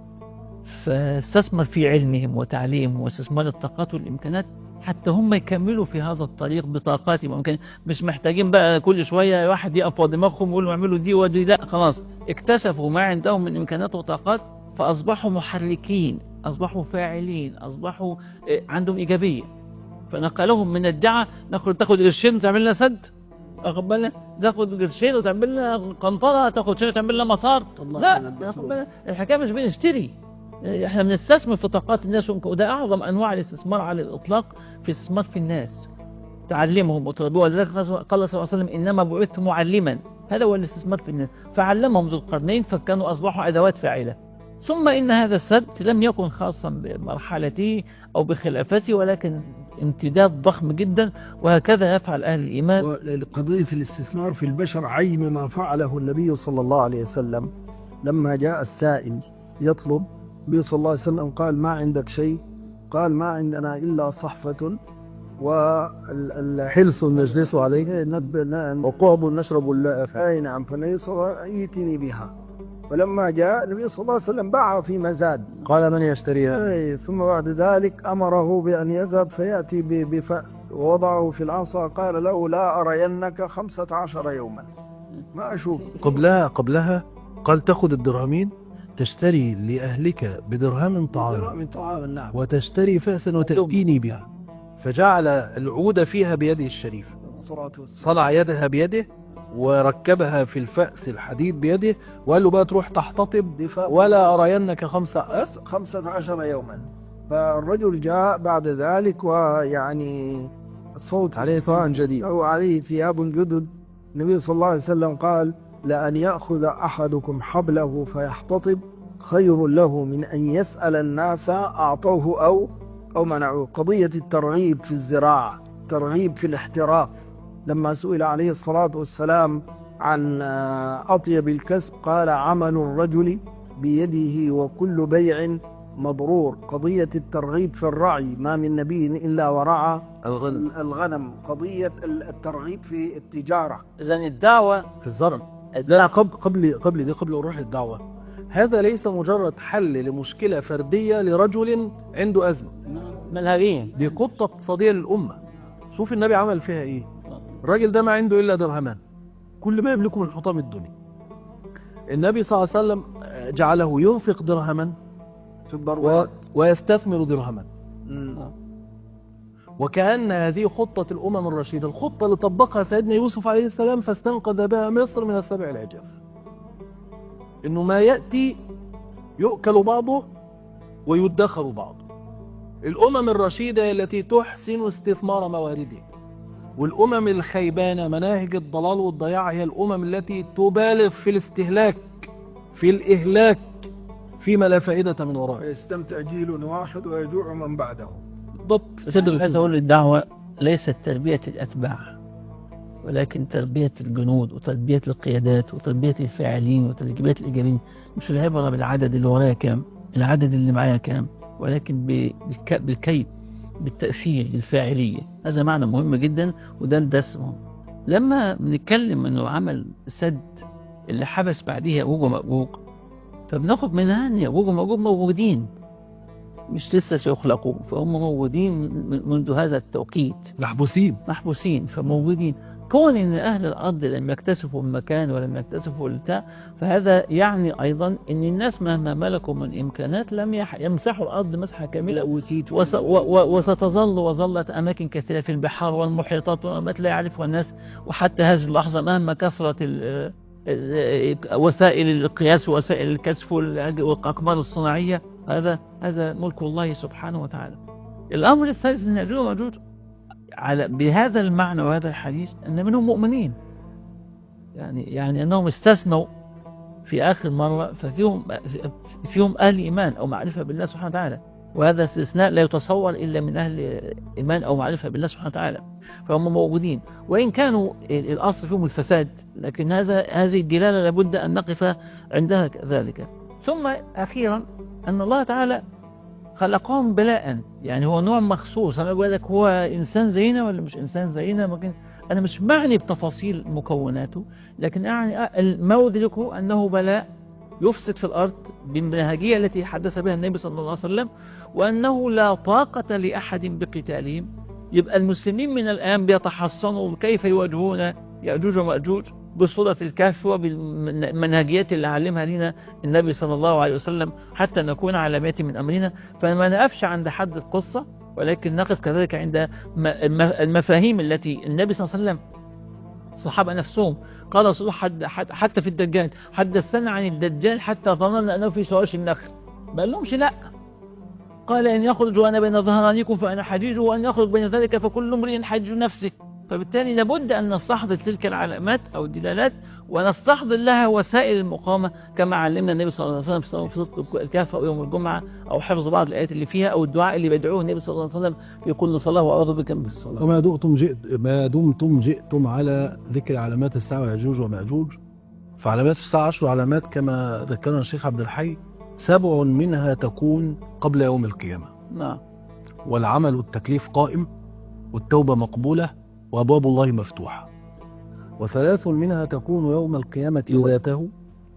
فاستثمر في علمهم وتعليمهم واستثمار الطاقات والإمكانات حتى هم يكملوا في هذا الطريق بطاقاتهم وإمكانياتهم. مش محتاجين بقى كل شوية واحد يقف ودماغهم ويقولوا اعملوا دي ودي، لا، خلاص اكتشفوا ما عندهم من إمكانات وطاقات فأصبحوا محركين، أصبحوا فاعلين، أصبحوا عندهم إيجابية. فنقلهم من الدعاء ناخد تاخد قرشين وتعمل لنا سد، أخد بالنا، تاخد قرشين وتعمل لنا قنطرة، تاخد شيء وتعمل لنا مطار، لا، الحكاية مش بنشتري، احنا بنستثمر في طاقات الناس، وده اعظم انواع الاستثمار على الاطلاق، في الاستثمار في الناس، تعلمهم وتربيهم. ولذلك قال صلى الله عليه وسلم انما بعثت معلما، هذا هو الاستثمار في الناس، فعلمهم ذو القرنين فكانوا اصبحوا ادوات فاعله. ثم ان هذا السد لم يكن خاصا بمرحلته او بخلافته، ولكن امتداد ضخم جدا، وهكذا يفعل اهل الايمان. قضيه الاستثمار في البشر عين ما فعله النبي صلى الله عليه وسلم لما جاء السائل يطلب، النبي صلى الله عليه وسلم قال ما عندك شيء؟ قال ما عندنا إلا صحفة والحلس نجلس عليه وقعب نشرب اللائف. أي نعم. فالنبي صلى الله عليه وسلم يأتني بها، ولما جاء النبي صلى الله عليه وسلم باعها في مزاد، قال من يشتريها؟ أي. ثم بعد ذلك أمره بأن يذهب فيأتي بفأس ووضعه في العصا، قال له لا أرينك خمسة عشر يوما، ما أشوف. قبلها قبلها قال تأخذ الدرهمين تشتري لأهلك بدرهم طعام نعم. وتشتري فأسا وتأتيني بها، فجعل العود فيها بيده الشريف، صنع يدها بيده وركبها في الفأس الحديد بيده، وقال له بقى تروح تحتطب ولا أرينك خمسة خمسة عشر يوما. فالرجل جاء بعد ذلك ويعني الصوت عليه ثواب جديد أو عليه ثياب جدد. النبي صلى الله عليه وسلم قال لأن يأخذ أحدكم حبله فيحتطب خير له من أن يسأل الناس أعطوه أو أو منعوه. قضية الترغيب في الزراعة، ترغيب في الاحتراف، لما سئل عليه الصلاة والسلام عن أطيب الكسب قال عمل الرجل بيده وكل بيع مبرور. قضية الترغيب في الرعي، ما من نبي إلا ورعى الغنم. الغنم. قضية الترغيب في التجارة. إذن الدعوة في الزرع. لا قبل قبل قبل دي قبل أروح للدعوة، هذا ليس مجرد حل لمشكلة فردية لرجل عنده أزمة منهجيا، دي خطة اقتصادية للأمة. شوف النبي عمل فيها إيه. الراجل ده ما عنده إلا درهمان، كل ما يملكه من حطام الدنيا. النبي صلى الله عليه وسلم جعله ينفق درهما في الضروات و... ويستثمر درهما. وكأن هذه خطة الأمم الرشيدة، الخطة اللي طبقها سيدنا يوسف عليه السلام فاستنقذ بها مصر من السبع العجاف. إنه ما يأتي يؤكل بعضه ويدخر بعضه. الأمم الرشيدة التي تحسن استثمار مواردها، والأمم الخيبانة مناهج الضلال والضياع هي الأمم التي تبالغ في الاستهلاك، في الإهلاك، فيما لا فائدة من ورائه. يستمتع جيل واحد ويجوع من بعده. بالضبط. عايز أقول الدعوة ليست تربية الأتباع، ولكن تربية الجنود وتربية القيادات وتربية الفاعلين وتربية الإيجابيين. مش العبرة بالعدد اللي ورايا كام، العدد اللي معايا كام، ولكن بالكيد، بالتأثير، بالفاعلية. هذا معنى مهم جدا، وده الدرس مهم. لما بنتكلم انه عمل سد اللي حبس بعديها يأجوج ومأجوج، فبناخد منها ان يأجوج ومأجوج موجودين، مش لسه سيخلقون، فهم موجودين منذ هذا التوقيت، محبوسين محبوسين فموجودين. كون ان اهل الارض لم يكتسفوا المكان ولم يكتسفوا البتاع، فهذا يعني ايضا ان الناس مهما ملكوا من امكانات لم يح... يمسحوا الارض مسحه كامله، وس... و... و... وستظل وظلت اماكن كثيره في البحار والمحيطات وامات لا يعرفها الناس. وحتى هذه اللحظه مهما كثرت ال... وسائل القياس ووسائل الكشف والاقمار الصناعيه، هذا هذا ملك الله سبحانه وتعالى. الامر الثالث ان يأجوج ومأجوج على بهذا المعنى وهذا الحديث أن منهم مؤمنين، يعني يعني أنهم استثنوا في آخر مرة، ففيهم فيهم أهل إيمان أو معرفة بالله سبحانه وتعالى، وهذا استثناء لا يتصور إلا من أهل إيمان أو معرفة بالله سبحانه وتعالى، فهم موجودين وإن كانوا الأصل فيهم الفساد، لكن هذا هذه الدلالة لابد أن نقف عندها كذلك. ثم أخيرا أن الله تعالى خلقهم بلاء، يعني هو نوع مخصوص. أنا بقول لك هو إنسان زينا ولا مش إنسان زينا، ممكن أنا مش معني بتفاصيل مكوناته، لكن يعني ما أدركه أنه بلاء يفسد في الأرض بالمنهجية التي حدث بها النبي صلى الله عليه وسلم، وأنه لا طاقة لأحد بقتالهم. يبقى المسلمين من الآن بيتحصنوا كيف يواجهون يأجوج ومأجوج بصورة الكهف وبالمنهجيات اللي علمها لنا النبي صلى الله عليه وسلم حتى نكون على مات من أمرنا. فما نقفش عند حد القصة، ولكن نقف كذلك عند المفاهيم التي النبي صلى الله عليه وسلم الصحابة نفسهم قال رسول حد حتى في الدجال حدثنا عن الدجال حتى ظننا أنه في شواش النخل، ما قال لهمش لا، قال إن يخرج وأنا بين ظهرانيكم فأنا حجيج، وأن يخرج بين ذلك فكل امرئ حج نفسه. فبالتالي لابد أن نستحضر تلك العلامات أو الدلالات ونستحضر لها وسائل المقاومة كما علمنا النبي صلى الله عليه وسلم في صدق الكهف أو يوم الجمعة، أو حفظ بعض الآيات اللي فيها، أو الدعاء اللي بيدعوه النبي صلى الله عليه وسلم في كل صلاة وأعوذ بك من الصلاة. وما دمتم جئت ما دمتم جئتم على ذكر علامات الساعة يأجوج ومأجوج، فعلامات الساعة عشر علامات كما ذكرنا الشيخ عبد الحي، سبع منها تكون قبل يوم القيامة. نعم. والعمل والتكليف قائم، والتوبة مقبولة، وأبواب الله مفتوحة. وثلاث منها تكون يوم القيامة ذاته،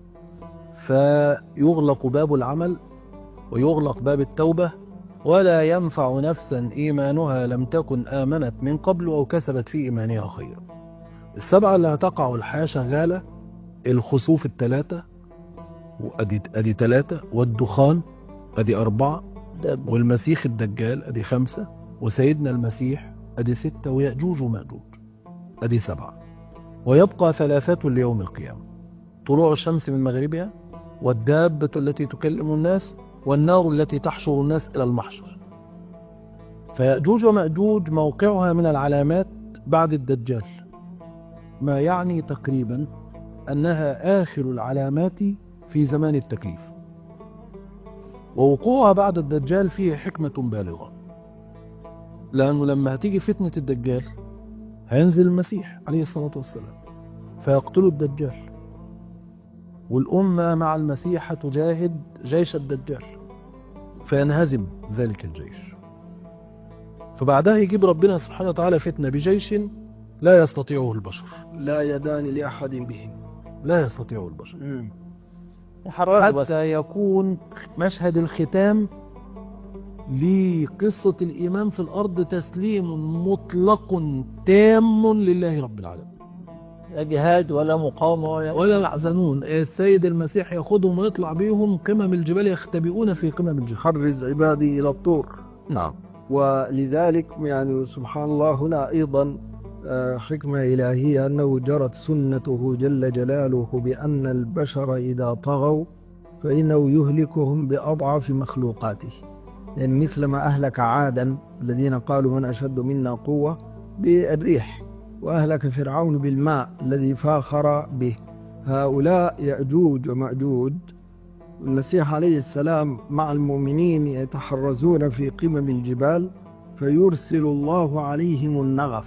فيغلق باب العمل ويغلق باب التوبة، ولا ينفع نفسا إيمانها لم تكن آمنت من قبل أو كسبت في إيمانها خيرا. السبعة اللي هتقع الحياة شغالة: الخسوف الثلاثة وأدي أدي ثلاثة، والدخان أدي أربعة، والمسيح الدجال أدي خمسة، وسيدنا المسيح أدي ستة، ويأجوج ومأجوج أدي سبعة. ويبقى ثلاثة ليوم القيامة: طلوع الشمس من مغربها، والدابة التي تكلم الناس، والنار التي تحشر الناس إلى المحشر. فيأجوج ومأجوج موقعها من العلامات بعد الدجال، ما يعني تقريبا أنها آخر العلامات في زمان التكليف. ووقوعها بعد الدجال فيه حكمة بالغة، لأنه لما هتيجي فتنة الدجال هينزل المسيح عليه الصلاة والسلام فيقتل الدجال، والأمة مع المسيح تجاهد جيش الدجال فينهزم ذلك الجيش، فبعدها يجيب ربنا سبحانه وتعالى فتنة بجيش لا يستطيعه البشر، لا يدان لأحد بهم، لا يستطيعه البشر، مم. حتى يكون مشهد الختام لقصة الإيمان في الأرض تسليم مطلق تام لله رب العالمين، لا جهاد ولا مقاومة ولا, ولا يحزنون. السيد المسيح ياخدهم ويطلع بيهم قمم الجبال يختبئون في قمم الجبال. حرز عبادي إلى الطور. نعم. ولذلك يعني سبحان الله هنا أيضا حكمة إلهية أنه جرت سنته جل جلاله بأن البشر إذا طغوا فإنه يهلكهم بأضعف مخلوقاته، يعني مثل ما أهلك عادا الذين قالوا من أشد منا قوة بالريح، وأهلك فرعون بالماء الذي فاخر به. هؤلاء يأجوج ومأجوج المسيح عليه السلام مع المؤمنين يتحرزون في قمم الجبال فيرسل الله عليهم النغف،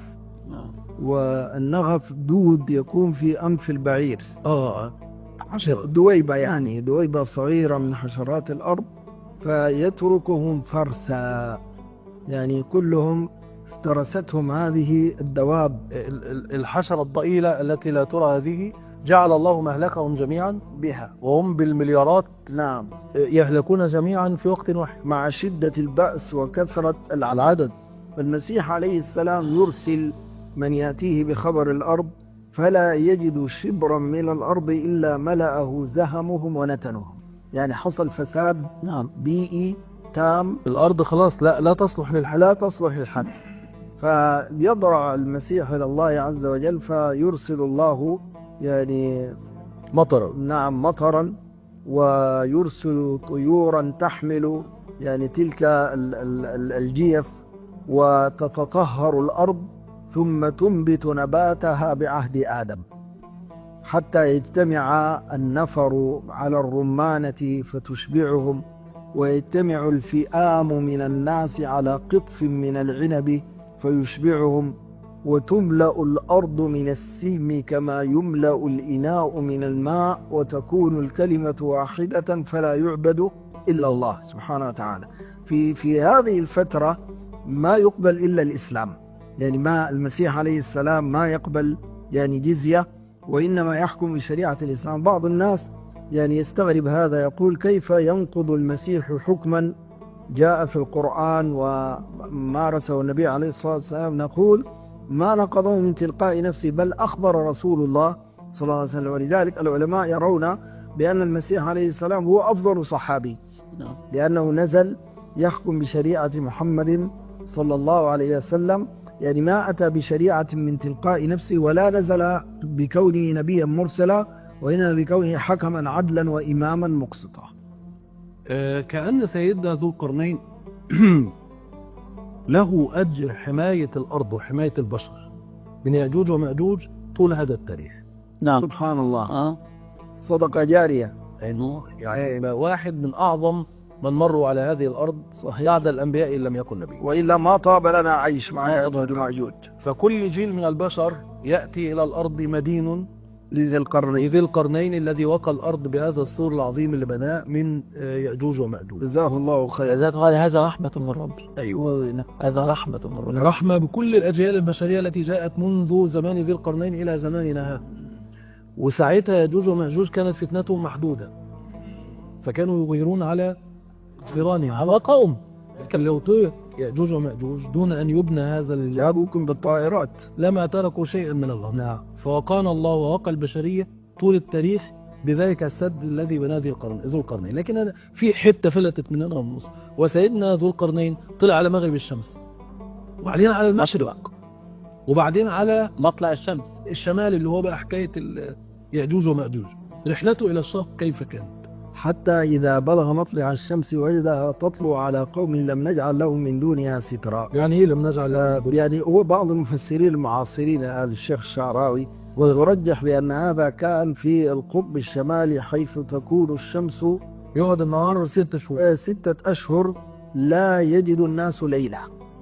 والنغف دود يكون في أنف البعير، آه حشرة دويبة، يعني دويبة صغيرة من حشرات الأرض، فيتركهم فرسا، يعني كلهم افترستهم هذه الدواب. الحشرة الضئيلة التي لا ترى هذه جعل الله مهلكهم جميعا بها، وهم بالمليارات نعم يهلكون جميعا في وقت واحد مع شدة البأس وكثرة العدد. فالمسيح عليه السلام يرسل من يأتيه بخبر الأرض فلا يجد شبرا من الأرض إلا ملأه زهمهم ونتنهم، يعني حصل فساد نعم بيئي تام، الأرض خلاص لا لا تصلح للحياة، لا تصلح للحد. فيضرع المسيح إلى الله عز وجل فيرسل الله يعني مطرا، نعم مطرا، ويرسل طيورا تحمل يعني تلك ال- ال- الجيف وتتطهر الأرض ثم تنبت نباتها بعهد آدم، حتى يجتمع النفر على الرمانة فتشبعهم، ويجتمع الفئام من الناس على قطف من العنب فيشبعهم، وتملأ الأرض من السلم كما يملأ الإناء من الماء، وتكون الكلمة واحدة فلا يعبد إلا الله سبحانه وتعالى. في في هذه الفترة ما يقبل إلا الإسلام، يعني ما المسيح عليه السلام ما يقبل يعني جزية، وإنما يحكم بشريعة الإسلام. بعض الناس يعني يستغرب هذا، يقول كيف ينقض المسيح حكما جاء في القرآن ومارسه النبي عليه الصلاة والسلام؟ نقول ما نقضه من تلقاء نفسه، بل أخبر رسول الله صلى الله عليه وسلم. ولذلك العلماء يرون بأن المسيح عليه السلام هو أفضل صحابي، لأنه نزل يحكم بشريعة محمد صلى الله عليه وسلم، يعني ما أتى بشريعة من تلقاء نفسه، ولا نزل بكونه نبيا مرسلا، وإنما بكونه حكما عدلا وإماما مقسطا. آه كأن سيدنا ذو القرنين له أجر حماية الأرض وحماية البشر من يأجوج ومأجوج طول هذا التاريخ. نعم سبحان الله. آه. صدقة جارية، إنه يعني واحد من أعظم من مروا على هذه الأرض بعد الأنبياء إن لم يكن نبي، وإلا ما طاب لنا عيش مع يأجوج ومأجوج. فكل جيل من البشر يأتي إلى الأرض مدين لذي القرنين، لذي القرنين الذي وقى الأرض بهذا السور العظيم اللي بناه من يأجوج ومأجوج. جزاه الله خير. جزاه هذا رحمة من ربي. أيوة هذا رحمة من ربي، رحمة بكل الأجيال البشرية التي جاءت منذ زمان ذي القرنين إلى زماننا هذا. وساعتها يأجوج ومأجوج كانت فتنتهم محدودة، فكانوا يغيرون على جيرانهم على قوم، لكن لو طيق يأجوج ومأجوج دون أن يبنى هذا جابوكم بالطائرات لما تركوا شيئا من الأرض. نعم. فوقانا الله ووقى البشرية طول التاريخ بذلك السد الذي بناه ذو القرنين. لكن أنا في حتة فلتت مننا النص، وسيدنا ذو القرنين طلع على مغرب الشمس، وبعدين على المشرق، وبعدين على مطلع الشمس الشمال اللي هو بقى حكاية يأجوج ومأجوج. رحلته إلى الشرق كيف كانت؟ حتى إذا بلغ مطلع الشمس وجدها تطلع على قوم لم نجعل لهم من دونها سترا. يعني إيه لم نجعل لها؟ يعني هو بعض المفسرين المعاصرين آل الشيخ الشعراوي ويرجح بأن هذا كان في القطب الشمالي حيث تكون الشمس يقعد النهار ست شهور. ستة أشهر لا يجد الناس ليلة،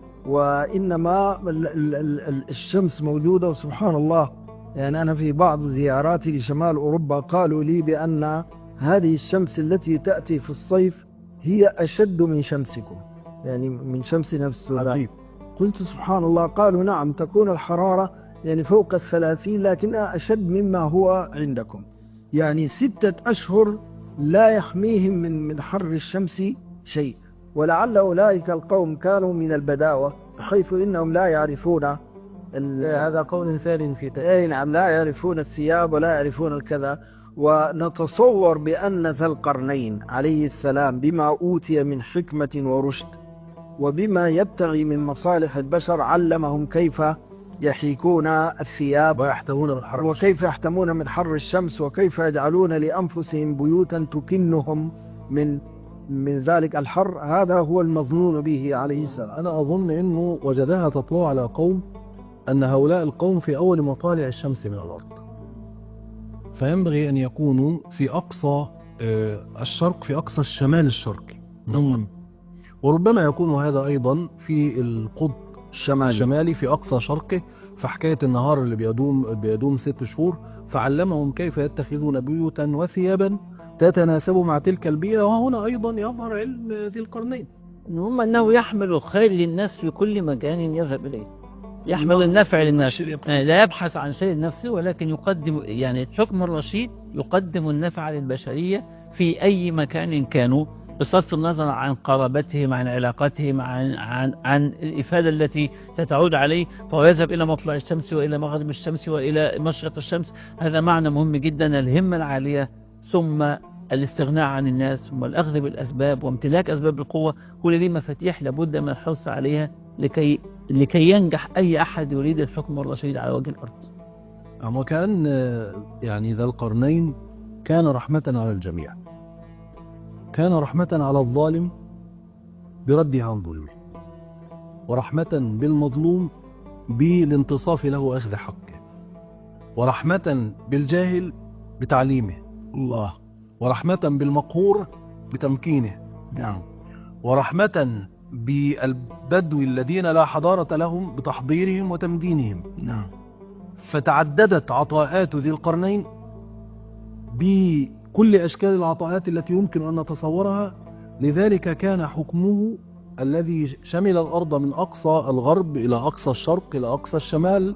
وإنما ال- ال- ال- الشمس موجودة. وسبحان الله، يعني أنا في بعض زياراتي لشمال أوروبا قالوا لي بأن هذه الشمس التي تأتي في الصيف هي أشد من شمسكم، يعني من شمس نفسه. عجيب. قلت سبحان الله. قالوا نعم، تكون الحرارة يعني فوق الثلاثين لكنها أشد مما هو عندكم. يعني ستة أشهر لا يحميهم من من حر الشمس شيء. ولعل أولئك القوم كانوا من البداوة حيث إنهم لا يعرفون هذا قول ثاني في تأثير. أي نعم، لا يعرفون الثياب ولا يعرفون الكذا. ونتصور بأن ذا القرنين عليه السلام بما أوتي من حكمة ورشد وبما يبتغي من مصالح البشر علمهم كيف يحيكون الثياب ويحتمون من حر الشمس. وكيف يحتمون من حر الشمس وكيف يجعلون لأنفسهم بيوتا تكنهم من من ذلك الحر. هذا هو المظنون به عليه السلام. أنا أظن أنه وجدها تطلع على قوم أن هؤلاء القوم في أول مطالع الشمس من الأرض، فينبغي أن يكونوا في أقصى الشرق، في أقصى الشمال الشرقي. نعم. وربما يكون هذا أيضا في القطب الشمالي الشمالي في أقصى شرقه. فحكاية النهار اللي بيدوم بيدوم ست شهور فعلمهم كيف يتخذون بيوتا وثيابا تتناسب مع تلك البيئة. وهنا أيضا يظهر علم ذي القرنين، المهم أنه يحمل الخير للناس في كل مكان يذهب إليه، يحمل النفع للناس، لا يبحث عن شيء لنفسه ولكن يقدم، يعني الحكم الرشيد يقدم النفع للبشرية في أي مكان كانوا، بصرف النظر عن قرابتهم، عن علاقتهم، عن, عن, عن الإفادة التي ستعود عليه. فهو يذهب إلى مطلع الشمس وإلى مغرب الشمس وإلى مشرق الشمس. هذا معنى مهم جدا، الهمة العالية ثم الاستغناء عن الناس ثم الأخذ بالأسباب وامتلاك أسباب القوة. كل دي مفاتيح لابد من الحرص عليها لكي لكي ينجح أي أحد يريد الحكم الرشيد على وجه الأرض. أما كان يعني ذا القرنين كان رحمة على الجميع، كان رحمة على الظالم برده عن ظلمه، ورحمة بالمظلوم بالانتصاف له أخذ حقه، ورحمة بالجاهل بتعليمه الله، ورحمة بالمقهور بتمكينه، نعم، ورحمة بالبدو الذين لا حضارة لهم بتحضيرهم وتمدينهم. نعم. فتعددت عطاءات ذي القرنين بكل أشكال العطاءات التي يمكن أن نتصورها. لذلك كان حكمه الذي شمل الأرض من أقصى الغرب إلى أقصى الشرق إلى أقصى الشمال.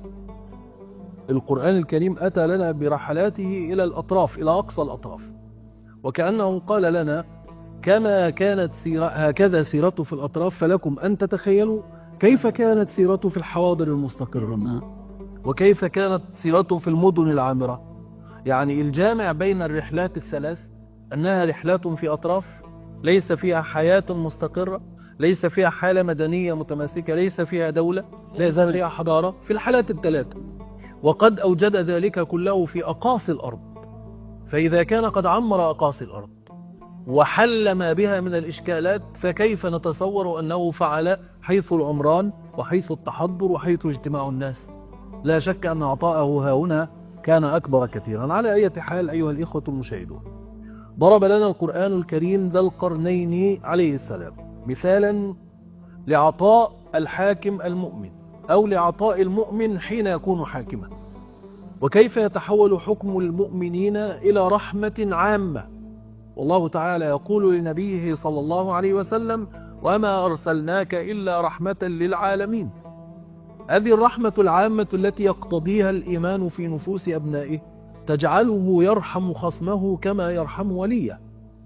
القرآن الكريم أتى لنا برحلاته إلى الأطراف، إلى أقصى الأطراف، وكأنه قال لنا كما كانت سيرة هكذا سيرته في الأطراف فلكم أن تتخيلوا كيف كانت سيرته في الحواضر المستقرة، وكيف كانت سيرته في المدن العامرة. يعني الجامع بين الرحلات الثلاث أنها رحلات في أطراف ليس فيها حياة مستقرة، ليس فيها حالة مدنية متماسكة، ليس فيها دولة، ليس فيها حضارة، في الحالات الثلاثة. وقد أوجد ذلك كله في أقاصي الأرض. فإذا كان قد عمر أقاصي الأرض وحل ما بها من الإشكالات، فكيف نتصور أنه فعل حيث العمران وحيث التحضر وحيث اجتماع الناس؟ لا شك أن عطاءه هنا كان أكبر كثيرا. على أي حال أيها الإخوة المشاهدون، ضرب لنا القرآن الكريم ذا القرنين عليه السلام مثالا لعطاء الحاكم المؤمن أو لعطاء المؤمن حين يكون حاكما، وكيف يتحول حكم المؤمنين إلى رحمة عامة. والله تعالى يقول لنبيه صلى الله عليه وسلم وما أرسلناك إلا رحمة للعالمين. هذه الرحمة العامة التي يقتضيها الإيمان في نفوس أبنائه تجعله يرحم خصمه كما يرحم وليه،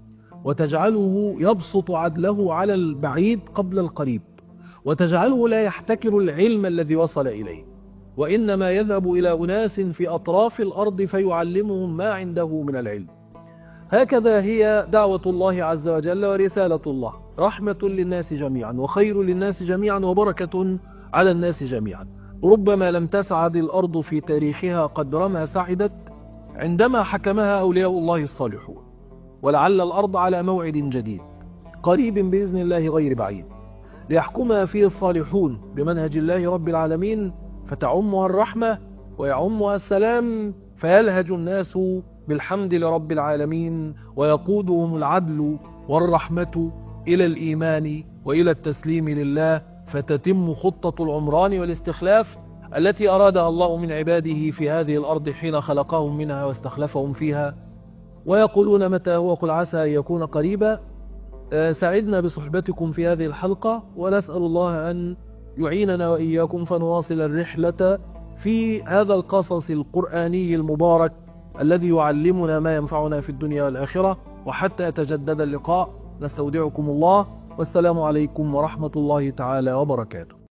وتجعله يبسط عدله على البعيد قبل القريب، وتجعله لا يحتكر العلم الذي وصل إليه، وإنما يذهب إلى أناس في أطراف الأرض فيعلمهم ما عنده من العلم. هكذا هي دعوة الله عز وجل ورسالة الله، رحمة للناس جميعا وخير للناس جميعا وبركة على الناس جميعا. ربما لم تسعد الأرض في تاريخها قدر ما سعدت عندما حكمها أولياء الله الصالحون، ولعل الأرض على موعد جديد قريب بإذن الله غير بعيد ليحكمها فيه الصالحون بمنهج الله رب العالمين، فتعمها الرحمة ويعمها السلام، فيلهج الناس بالحمد لرب العالمين، ويقودهم العدل والرحمة إلى الإيمان وإلى التسليم لله، فتتم خطة العمران والاستخلاف التي أرادها الله من عباده في هذه الأرض حين خلقهم منها واستخلفهم فيها. ويقولون متى هو؟ قل عسى أن يكون قريبا. سعدنا بصحبتكم في هذه الحلقة، ونسأل الله أن يعيننا وإياكم فنواصل الرحلة في هذا القصص القرآني المبارك الذي يعلمنا ما ينفعنا في الدنيا والآخرة. وحتى يتجدد اللقاء نستودعكم الله، والسلام عليكم ورحمة الله تعالى وبركاته.